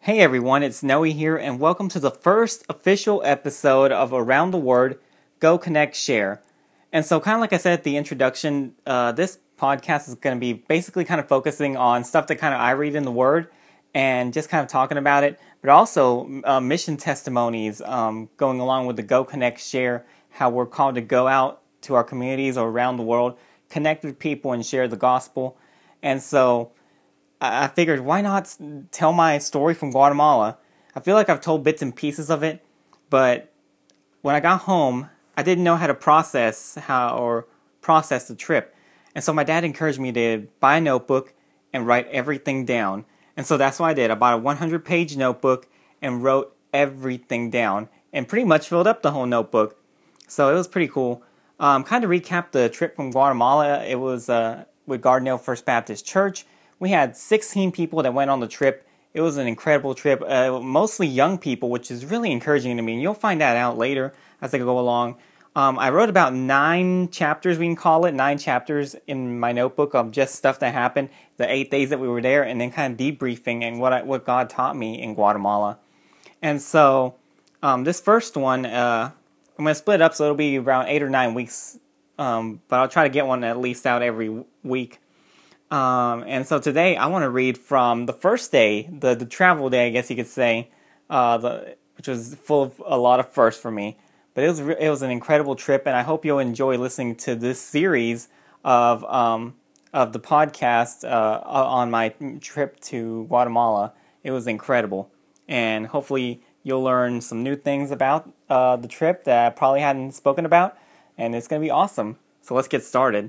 Hey everyone, it's Noe here, and welcome to the first official episode of Around the Word, Go Connect Share. And so, kind of like I said at the introduction, this podcast is going to be basically kind of focusing on stuff that kind of I read in the Word and just kind of talking about it, but also mission testimonies going along with the Go Connect Share, how we're called to go out to our communities or around the world, connect with people and share the gospel. And so, I figured, why not tell my story from Guatemala? I feel like I've told bits and pieces of it, but when I got home, I didn't know how to process the trip. And so my dad encouraged me to buy a notebook and write everything down. And so that's what I did. I bought a 100-page notebook and wrote everything down and pretty much filled up the whole notebook. So it was pretty cool. Kind of recap the trip from Guatemala. It was with Gardendale First Baptist Church. We had 16 people that went on the trip. It was an incredible trip, mostly young people, which is really encouraging to me. And you'll find that out later as I go along. I wrote about 9 chapters, we can call it, 9 chapters in my notebook of just stuff that happened, the 8 days that we were there, and then kind of debriefing and what God taught me in Guatemala. And so this first one, I'm going to split it up so it'll be around 8 or 9 weeks, but I'll try to get one at least out every week. And so today I want to read from the first day, the travel day, I guess you could say, which was full of a lot of firsts for me. But it was an incredible trip, and I hope you'll enjoy listening to this series of the podcast on my trip to Guatemala. It was incredible, and hopefully you'll learn some new things about the trip that I probably hadn't spoken about, and it's going to be awesome. So let's get started.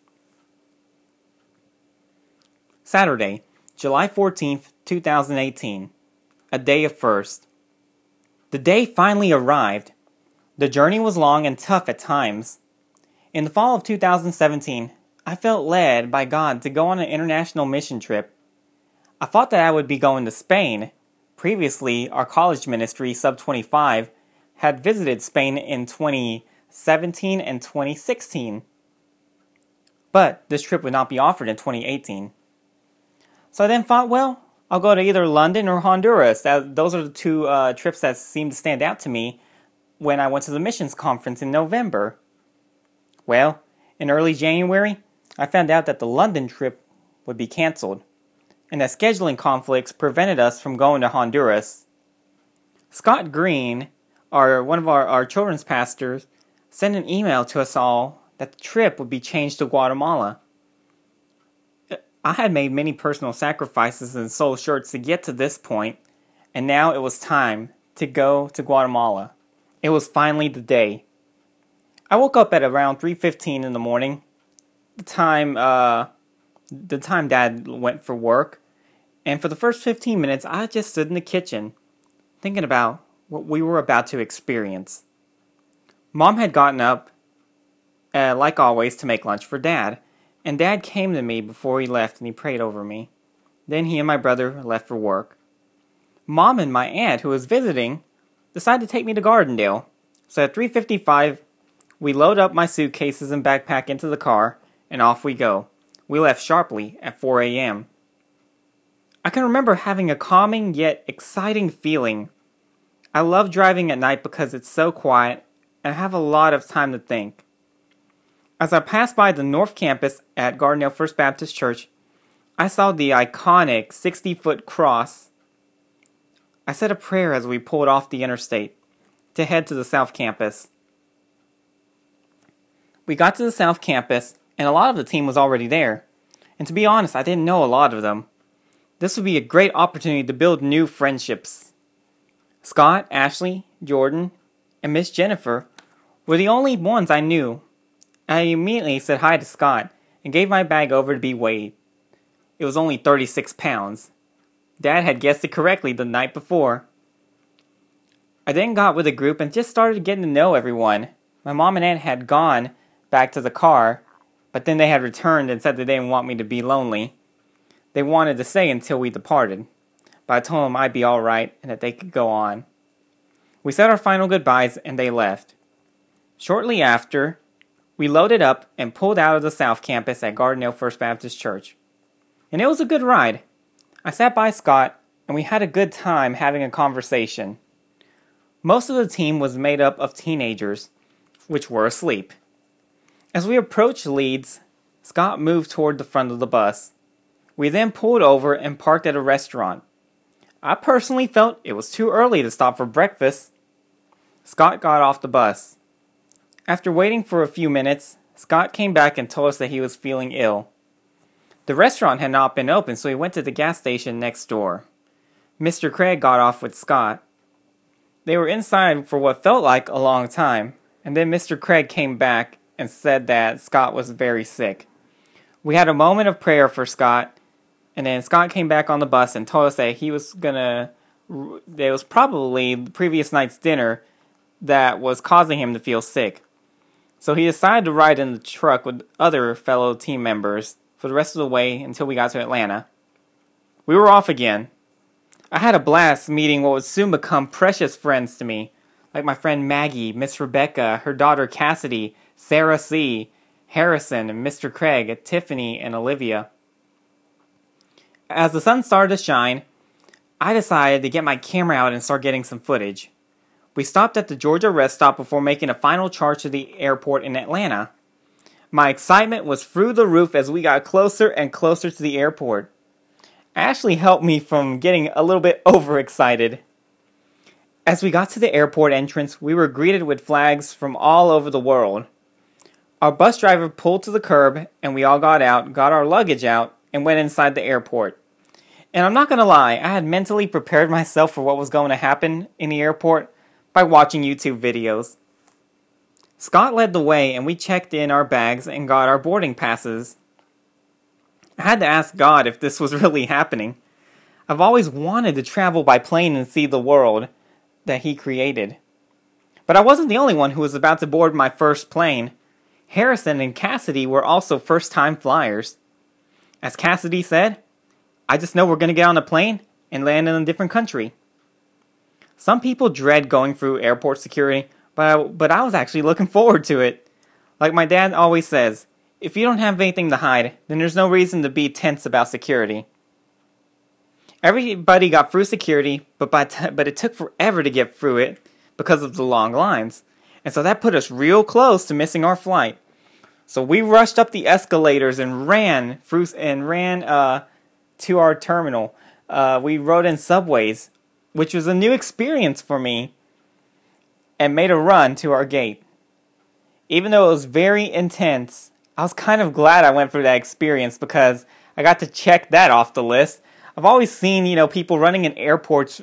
Saturday, July 14th, 2018. A day of first. The day finally arrived. The journey was long and tough at times. In the fall of 2017, I felt led by God to go on an international mission trip. I thought that I would be going to Spain. Previously, our college ministry, Sub 25, had visited Spain in 2017 and 2016. But this trip would not be offered in 2018. So I then thought, well, I'll go to either London or Honduras. Those are the 2 trips that seemed to stand out to me when I went to the missions conference in November. Well, in early January, I found out that the London trip would be canceled, and that scheduling conflicts prevented us from going to Honduras. Scott Green, one of our children's pastors, sent an email to us all that the trip would be changed to Guatemala. I had made many personal sacrifices and sold shirts to get to this point, and now it was time to go to Guatemala. It was finally the day. I woke up at around 3:15 in the morning, the time Dad went for work, and for the first 15 minutes I just stood in the kitchen, thinking about what we were about to experience. Mom had gotten up, like always, to make lunch for Dad. And Dad came to me before he left and he prayed over me. Then he and my brother left for work. Mom and my aunt, who was visiting, decided to take me to Gardendale. So at 3:55, we load up my suitcases and backpack into the car, and off we go. We left sharply at 4 a.m. I can remember having a calming yet exciting feeling. I love driving at night because it's so quiet and I have a lot of time to think. As I passed by the North Campus at Gardendale First Baptist Church, I saw the iconic 60-foot cross. I said a prayer as we pulled off the interstate to head to the South Campus. We got to the South Campus, and a lot of the team was already there. And to be honest, I didn't know a lot of them. This would be a great opportunity to build new friendships. Scott, Ashley, Jordan, and Miss Jennifer were the only ones I knew. I immediately said hi to Scott and gave my bag over to be weighed. It was only 36 pounds. Dad had guessed it correctly the night before. I then got with the group and just started getting to know everyone. My mom and aunt had gone back to the car, but then they had returned and said that they didn't want me to be lonely. They wanted to stay until we departed, but I told them I'd be alright and that they could go on. We said our final goodbyes and they left. Shortly after, we loaded up and pulled out of the South Campus at Gardendale First Baptist Church. And it was a good ride. I sat by Scott and we had a good time having a conversation. Most of the team was made up of teenagers, which were asleep. As we approached Leeds, Scott moved toward the front of the bus. We then pulled over and parked at a restaurant. I personally felt it was too early to stop for breakfast. Scott got off the bus. After waiting for a few minutes, Scott came back and told us that he was feeling ill. The restaurant had not been open, so he went to the gas station next door. Mr. Craig got off with Scott. They were inside for what felt like a long time, and then Mr. Craig came back and said that Scott was very sick. We had a moment of prayer for Scott, and then Scott came back on the bus and told us that it was probably the previous night's dinner that was causing him to feel sick. So he decided to ride in the truck with other fellow team members for the rest of the way until we got to Atlanta. We were off again. I had a blast meeting what would soon become precious friends to me, like my friend Maggie, Miss Rebecca, her daughter Cassidy, Sarah C., Harrison, and Mr. Craig, Tiffany, and Olivia. As the sun started to shine, I decided to get my camera out and start getting some footage. We stopped at the Georgia rest stop before making a final charge to the airport in Atlanta. My excitement was through the roof as we got closer and closer to the airport. Ashley helped me from getting a little bit overexcited. As we got to the airport entrance, we were greeted with flags from all over the world. Our bus driver pulled to the curb, and we all got out, got our luggage out, and went inside the airport. And I'm not going to lie, I had mentally prepared myself for what was going to happen in the airport by watching YouTube videos. Scott led the way, and we checked in our bags and got our boarding passes. I had to ask God if this was really happening. I've always wanted to travel by plane and see the world that He created. But I wasn't the only one who was about to board my first plane. Harrison and Cassidy were also first-time flyers. As Cassidy said, I just know we're going to get on a plane and land in a different country. Some people dread going through airport security, but I was actually looking forward to it. Like my dad always says, if you don't have anything to hide, then there's no reason to be tense about security. Everybody got through security, but it took forever to get through it because of the long lines. And so that put us real close to missing our flight. So we rushed up the escalators and ran to our terminal. We rode in subways, which was a new experience for me, and made a run to our gate. Even though it was very intense, I was kind of glad I went through that experience because I got to check that off the list. I've always seen, people running in airports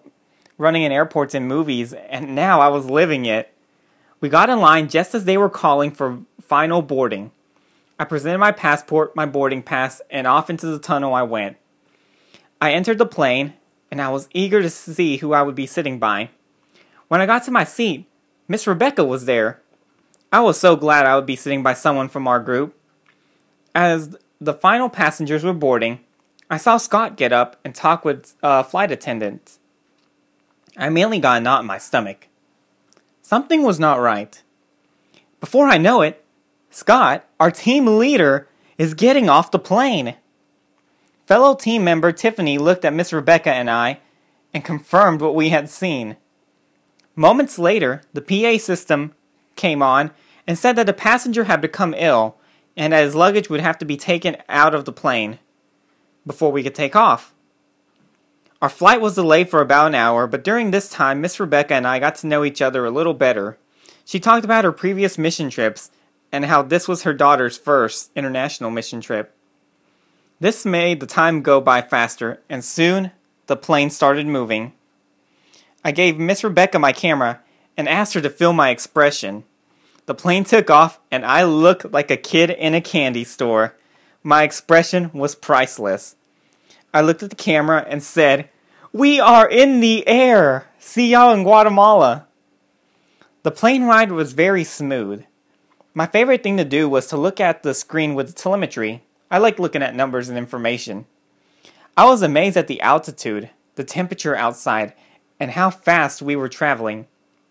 in movies, and now I was living it. We got in line just as they were calling for final boarding. I presented my passport, my boarding pass, and off into the tunnel I went. I entered the plane, and I was eager to see who I would be sitting by. When I got to my seat, Miss Rebecca was there. I was so glad I would be sitting by someone from our group. As the final passengers were boarding, I saw Scott get up and talk with flight attendants. I immediately got a knot in my stomach. Something was not right. Before I know it, Scott, our team leader, is getting off the plane. Fellow team member Tiffany looked at Miss Rebecca and I and confirmed what we had seen. Moments later, the PA system came on and said that the passenger had become ill and that his luggage would have to be taken out of the plane before we could take off. Our flight was delayed for about an hour, but during this time, Miss Rebecca and I got to know each other a little better. She talked about her previous mission trips and how this was her daughter's first international mission trip. This made the time go by faster, and soon the plane started moving. I gave Miss Rebecca my camera and asked her to film my expression. The plane took off, and I looked like a kid in a candy store. My expression was priceless. I looked at the camera and said, "We are in the air! See y'all in Guatemala!" The plane ride was very smooth. My favorite thing to do was to look at the screen with the telemetry. I like looking at numbers and information. I was amazed at the altitude, the temperature outside, and how fast we were traveling.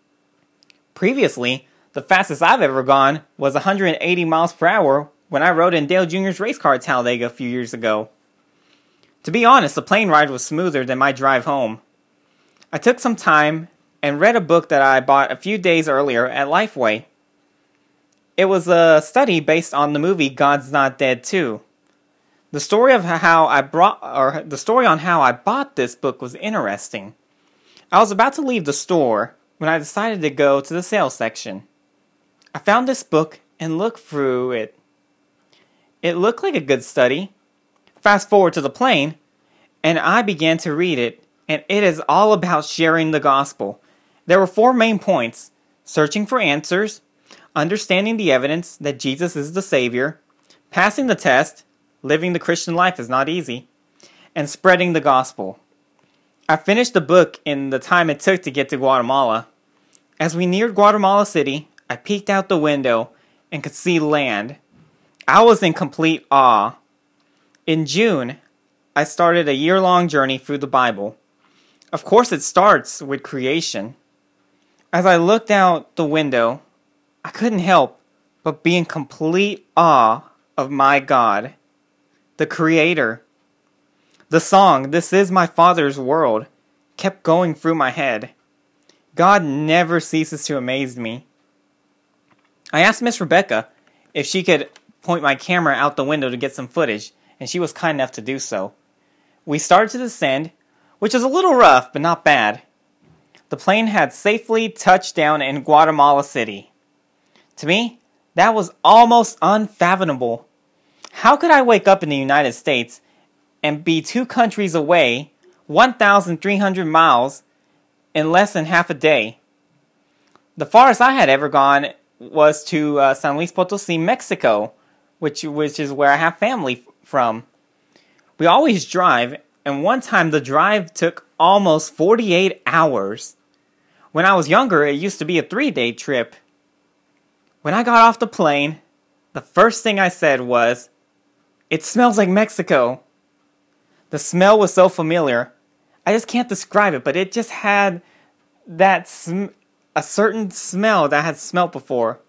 Previously, the fastest I've ever gone was 180 miles per hour when I rode in Dale Jr.'s race car at Talladega a few years ago. To be honest, the plane ride was smoother than my drive home. I took some time and read a book that I bought a few days earlier at Lifeway. It was a study based on the movie God's Not Dead 2. The story on how I bought this book was interesting. I was about to leave the store when I decided to go to the sales section. I found this book and looked through it. It looked like a good study. Fast forward to the plane, and I began to read it, and it is all about sharing the gospel. There were 4 main points: searching for answers, understanding the evidence that Jesus is the Savior, passing the test, living the Christian life is not easy, and spreading the gospel. I finished the book in the time it took to get to Guatemala. As we neared Guatemala City, I peeked out the window and could see land. I was in complete awe. In June, I started a year-long journey through the Bible. Of course, it starts with creation. As I looked out the window, I couldn't help but be in complete awe of my God, the Creator. The song, "This Is My Father's World," kept going through my head. God never ceases to amaze me. I asked Miss Rebecca if she could point my camera out the window to get some footage, and she was kind enough to do so. We started to descend, which was a little rough, but not bad. The plane had safely touched down in Guatemala City. To me, that was almost unfathomable. How could I wake up in the United States and be 2 countries away, 1,300 miles, in less than half a day? The farthest I had ever gone was to San Luis Potosi, Mexico, which is where I have family from. We always drive, and one time the drive took almost 48 hours. When I was younger, it used to be a 3-day trip. When I got off the plane, the first thing I said was, "It smells like Mexico." The smell was so familiar, I just can't describe it, but it just had that a certain smell that I had smelt before.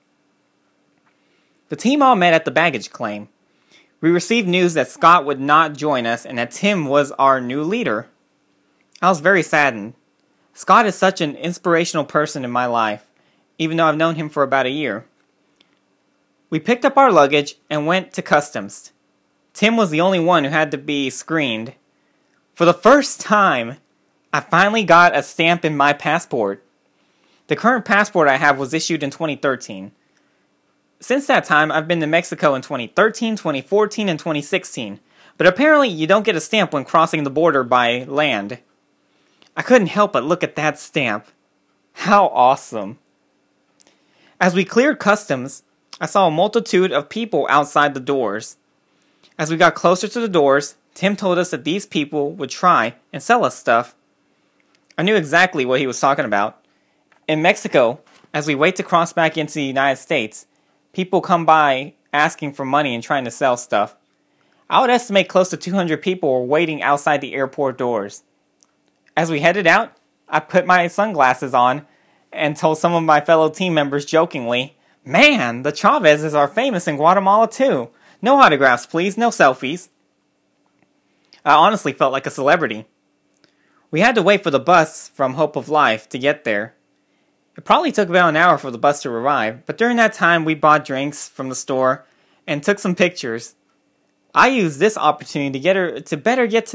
The team all met at the baggage claim. We received news that Scott would not join us and that Tim was our new leader. I was very saddened. Scott is such an inspirational person in my life, even though I've known him for about a year. We picked up our luggage and went to customs. Tim was the only one who had to be screened. For the first time, I finally got a stamp in my passport. The current passport I have was issued in 2013. Since that time, I've been to Mexico in 2013, 2014, and 2016. But apparently, you don't get a stamp when crossing the border by land. I couldn't help but look at that stamp. How awesome. As we cleared customs, I saw a multitude of people outside the doors. As we got closer to the doors, Tim told us that these people would try and sell us stuff. I knew exactly what he was talking about. In Mexico, as we wait to cross back into the United States, people come by asking for money and trying to sell stuff. I would estimate close to 200 people were waiting outside the airport doors. As we headed out, I put my sunglasses on and told some of my fellow team members jokingly, "Man, the Chavezes are famous in Guatemala too. No autographs, please, no selfies." I honestly felt like a celebrity. We had to wait for the bus from Hope of Life to get there. It probably took about an hour for the bus to arrive, but during that time we bought drinks from the store and took some pictures. I used this opportunity to better get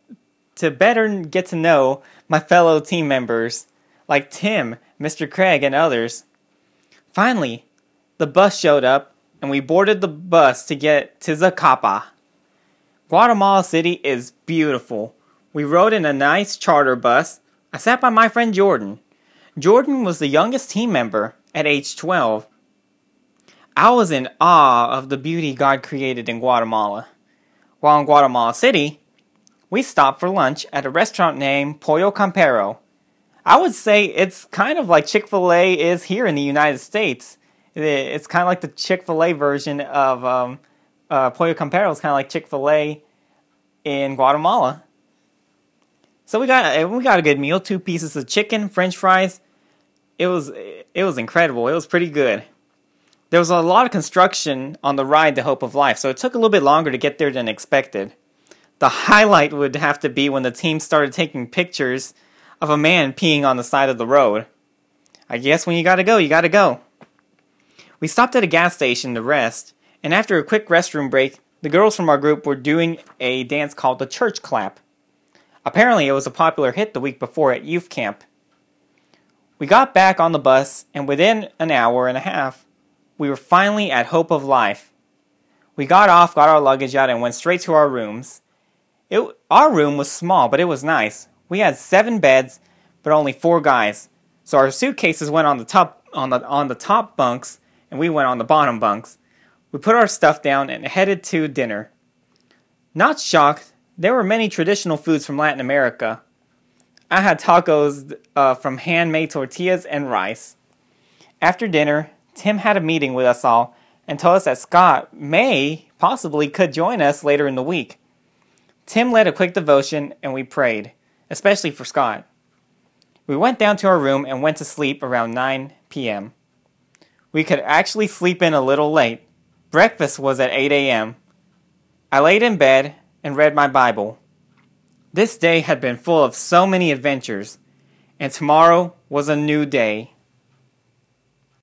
to know my fellow team members, like Tim, Mr. Craig, and others. Finally, the bus showed up, and we boarded the bus to get to Zacapa. Guatemala City is beautiful. We rode in a nice charter bus. I sat by my friend Jordan. Jordan was the youngest team member at age 12. I was in awe of the beauty God created in Guatemala. While in Guatemala City, we stopped for lunch at a restaurant named Pollo Campero. I would say it's kind of like Chick-fil-A is here in the United States. It's kind of like the Chick-fil-A version of Pollo Campero. It's kind of like Chick-fil-A in Guatemala. So we got a good meal, 2 pieces of chicken, French fries. It was incredible. It was pretty good. There was a lot of construction on the ride to Hope of Life, so it took a little bit longer to get there than expected. The highlight would have to be when the team started taking pictures of a man peeing on the side of the road. I guess when you gotta go, you gotta go. We stopped at a gas station to rest, and after a quick restroom break, the girls from our group were doing a dance called the church clap. Apparently it was a popular hit the week before at youth camp. We got back on the bus, and within an hour and a half, we were finally at Hope of Life. We got off, got our luggage out, and went straight to our rooms. Our room was small, but it was nice. We had 7 beds, but only 4 guys. So our suitcases went on the top bunks, and we went on the bottom bunks. We put our stuff down and headed to dinner. Not shocked, there were many traditional foods from Latin America. I had tacos from handmade tortillas and rice. After dinner, Tim had a meeting with us all and told us that Scott possibly could join us later in the week. Tim led a quick devotion and we prayed, especially for Scott. We went down to our room and went to sleep around 9 p.m. We could actually sleep in a little late. Breakfast was at 8 a.m. I laid in bed and read my Bible. This day had been full of so many adventures, and tomorrow was a new day.